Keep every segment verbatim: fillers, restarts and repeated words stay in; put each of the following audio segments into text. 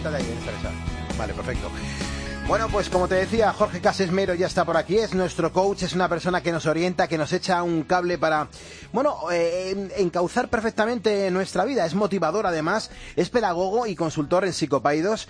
siéntate ahí en esta mesa. Vale, perfecto. Bueno, pues como te decía, Jorge Casesmero ya está por aquí, es nuestro coach, es una persona que nos orienta, que nos echa un cable para, bueno, eh, encauzar perfectamente nuestra vida. Es motivador además, es pedagogo y consultor en psicopaidos.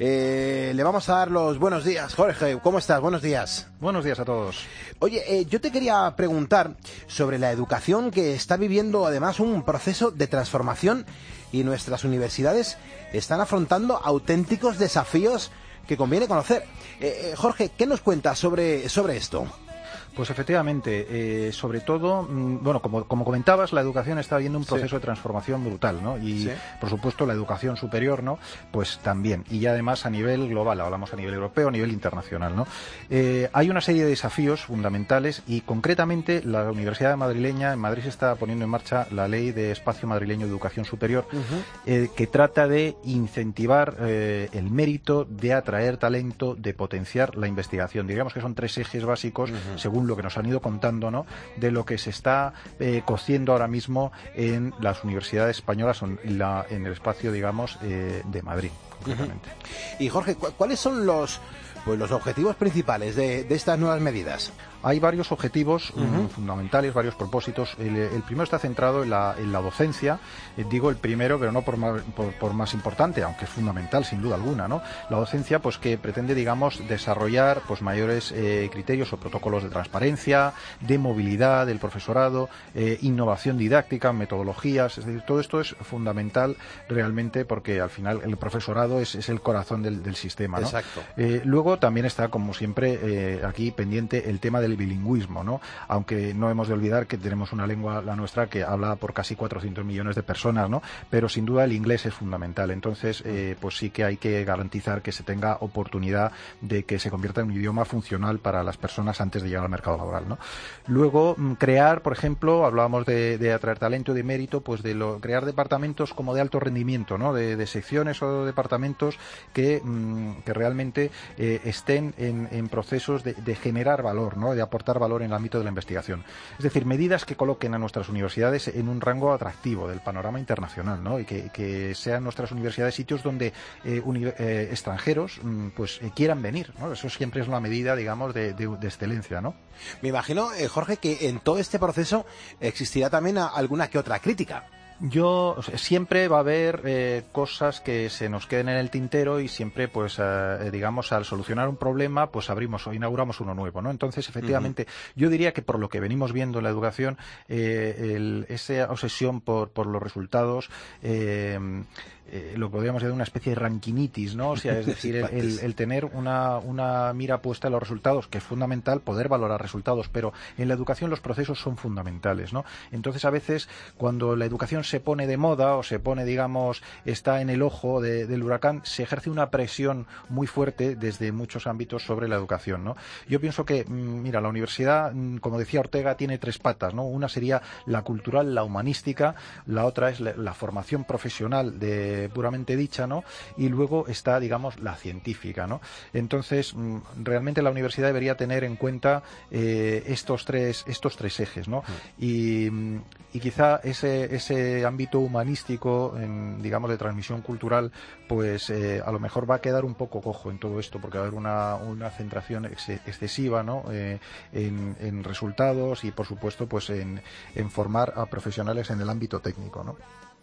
Eh, le vamos a dar los buenos días. Jorge, ¿cómo estás? Buenos días. Buenos días a todos. Oye, eh, yo te quería preguntar sobre la educación, que está viviendo además un proceso de transformación y nuestras universidades están afrontando auténticos desafíos que conviene conocer. Eh, eh, Jorge, ¿qué nos cuentas sobre, sobre esto? Pues efectivamente, eh, sobre todo, mmm, bueno, como, como comentabas, la educación está viendo un proceso sí. de transformación brutal, ¿no? Y, sí. por supuesto, la educación superior, ¿no? Pues también. Y ya además a nivel global, hablamos a nivel europeo, a nivel internacional, ¿no? Eh, hay una serie de desafíos fundamentales y, concretamente, la Universidad Madrileña, en Madrid se está poniendo en marcha la Ley de Espacio Madrileño de Educación Superior, uh-huh. eh, que trata de incentivar eh, el mérito, de atraer talento, de potenciar la investigación. Digamos que son tres ejes básicos, uh-huh. según lo que nos han ido contando, ¿no?, de lo que se está eh, cociendo ahora mismo en las universidades españolas, en, la, en el espacio, digamos, eh, de Madrid, concretamente. Uh-huh. Y Jorge, ¿cu- ¿cuáles son los, pues, los objetivos principales de, de estas nuevas medidas? Hay varios objetivos uh-huh. um, fundamentales, varios propósitos. El, el primero está centrado en la, en la docencia. Eh, digo el primero, pero no por más, por, por más importante, aunque es fundamental, sin duda alguna, ¿no? La docencia, pues, que pretende, digamos, desarrollar, pues, mayores eh, criterios o protocolos de transparencia, de movilidad del profesorado, eh, innovación didáctica, metodologías. Es decir, todo esto es fundamental realmente porque al final el profesorado es, es el corazón del, del sistema, ¿no? Exacto. Eh, luego también está, como siempre, eh, aquí pendiente el tema del bilingüismo, ¿no? Aunque no hemos de olvidar que tenemos una lengua, la nuestra, que habla por casi cuatrocientos millones de personas, ¿no? Pero sin duda el inglés es fundamental. Entonces, eh, pues sí que hay que garantizar que se tenga oportunidad de que se convierta en un idioma funcional para las personas antes de llegar al mercado laboral, ¿no? Luego, crear, por ejemplo, hablábamos de, de atraer talento y de mérito, pues de lo, crear departamentos como de alto rendimiento, ¿no? De, de secciones o departamentos que, mmm, que realmente eh, estén en, en procesos de, de generar valor, ¿no? De aportar valor en el ámbito de la investigación. Es decir, medidas que coloquen a nuestras universidades en un rango atractivo del panorama internacional, ¿no? Y que, que sean nuestras universidades sitios donde eh, uni- eh, extranjeros mm, pues eh, quieran venir, ¿no? Eso siempre es una medida, digamos, de, de, de excelencia, ¿no? Me imagino, eh, Jorge, que en todo este proceso existirá también a, alguna que otra crítica. Yo, o sea, siempre va a haber eh, cosas que se nos queden en el tintero y siempre, pues, eh, digamos, al solucionar un problema, pues abrimos o inauguramos uno nuevo, ¿no? Entonces, efectivamente, uh-huh. yo diría que por lo que venimos viendo en la educación, eh, el, esa obsesión por, por los resultados, eh, Eh, lo podríamos llamar una especie de rankinitis, ¿no? O sea, es decir, el, el, el tener una, una mira puesta en los resultados, que es fundamental poder valorar resultados, pero en la educación los procesos son fundamentales, ¿no? Entonces, a veces, cuando la educación se pone de moda o se pone, digamos, está en el ojo de, del huracán, se ejerce una presión muy fuerte desde muchos ámbitos sobre la educación, ¿no? Yo pienso que, mira, la universidad, como decía Ortega, tiene tres patas, ¿no? Una sería la cultural, la humanística, la otra es la, la formación profesional de puramente dicha, ¿no? Y luego está, digamos, la científica, ¿no? Entonces, realmente la universidad debería tener en cuenta eh, estos tres estos tres ejes, ¿no? Y, y quizá ese ese ámbito humanístico, en, digamos, de transmisión cultural, pues eh, a lo mejor va a quedar un poco cojo en todo esto, porque va a haber una, una centración ex excesiva, ¿no? Eh, en, en resultados y, por supuesto, pues en, en formar a profesionales en el ámbito técnico, ¿no?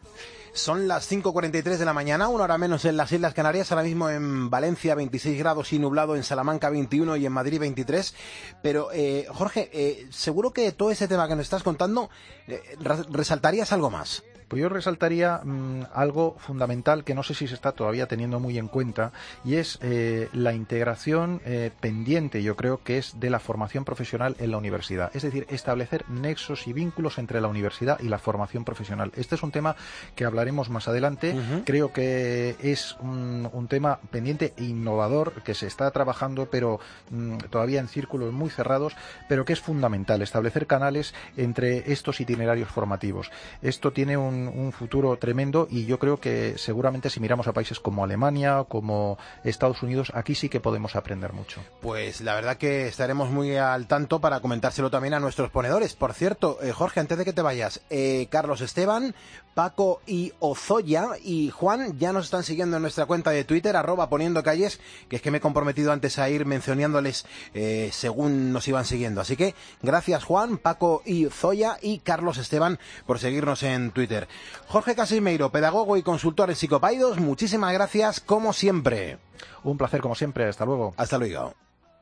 Son las cinco cuarenta y tres de la mañana, una hora menos en las Islas Canarias, ahora mismo en Valencia veintiséis grados y nublado, en Salamanca veintiuno y en Madrid veintitrés. Pero, eh, Jorge, eh, seguro que todo ese tema que nos estás contando, eh, resaltarías algo más. Pues yo resaltaría mmm, algo fundamental que no sé si se está todavía teniendo muy en cuenta, y es eh, la integración eh, pendiente, yo creo que es de la formación profesional en la universidad. Es decir, establecer nexos y vínculos entre la universidad y la formación profesional. Este es un tema que hablaremos más adelante. Uh-huh. Creo que es un, un tema pendiente e innovador que se está trabajando, pero mmm, todavía en círculos muy cerrados, pero que es fundamental establecer canales entre estos itinerarios formativos. Esto tiene un un futuro tremendo y yo creo que seguramente si miramos a países como Alemania, como Estados Unidos, aquí sí que podemos aprender mucho. Pues la verdad que estaremos muy al tanto para comentárselo también a nuestros ponedores. Por cierto, eh, Jorge, antes de que te vayas, eh, Carlos Esteban, Paco y Ozoya. Y Juan, ya nos están siguiendo en nuestra cuenta de Twitter, arroba poniendo calles, que es que me he comprometido antes a ir mencionándoles eh, según nos iban siguiendo. Así que gracias Juan, Paco y Ozoya y Carlos Esteban por seguirnos en Twitter. Jorge Casimiro, pedagogo y consultor en Psicopaidos, muchísimas gracias como siempre. Un placer como siempre, hasta luego. Hasta luego.